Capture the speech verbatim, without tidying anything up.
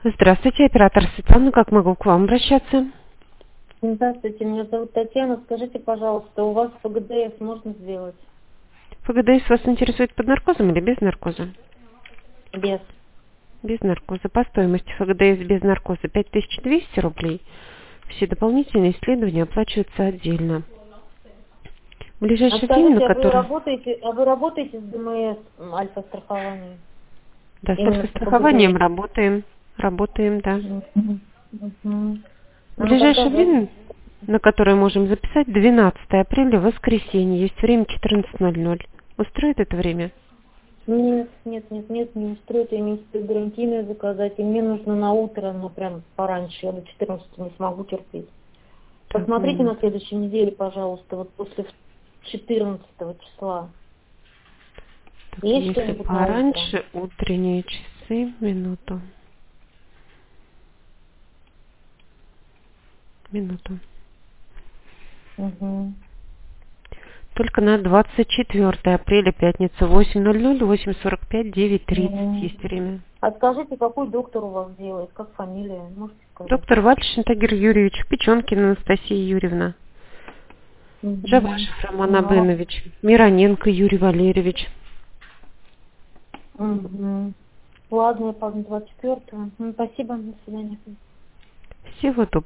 Здравствуйте, оператор Светлана, как могу к вам обращаться? Здравствуйте, меня зовут Татьяна. Скажите, пожалуйста, у вас ФГДС можно сделать? ФГДС вас интересует под наркозом или без наркоза? Без. Без наркоза. По стоимости ФГДС без наркоза пять тысяч двести рублей. Все дополнительные исследования оплачиваются отдельно. В А ближайшее время, на скажите, а вы которое... работаете, а вы работаете с ДМС альфа-страхованием? Да, с Именно с альфа-страхованием ФГДС? работаем. Работаем, да. Мгм. Мгм. В А ну когда ближайшее же? время, на которое можем записать, двенадцатое апреля, воскресенье. Есть время четырнадцать ноль ноль. Устроит это время? Нет, нет, нет, нет, не устроит, я не успею гарантийное заказать, и мне нужно на утро, ну прям пораньше, я до четырнадцати не смогу терпеть. Так, Посмотрите на минуту. следующей неделе, пожалуйста, вот после четырнадцатого числа. Так, Есть если что-нибудь на утро? пораньше, утренние часы, минуту. Минуту. Угу. Только на двадцать четвёртое апреля, пятница, восемь ноль ноль, восемь сорок пять, девять тридцать Мгм. есть время. А скажите, какой доктор у вас делает? Как фамилия? Можете сказать? Доктор Вальшин Тагир Юрьевич, Печенкина Анастасия Юрьевна, Угу. Джавашев Роман Абенович, Мироненко Юрий Валерьевич. Угу. Ладно, я поздно двадцать четвёртого. Ну, спасибо, до свидания. Всего доброго.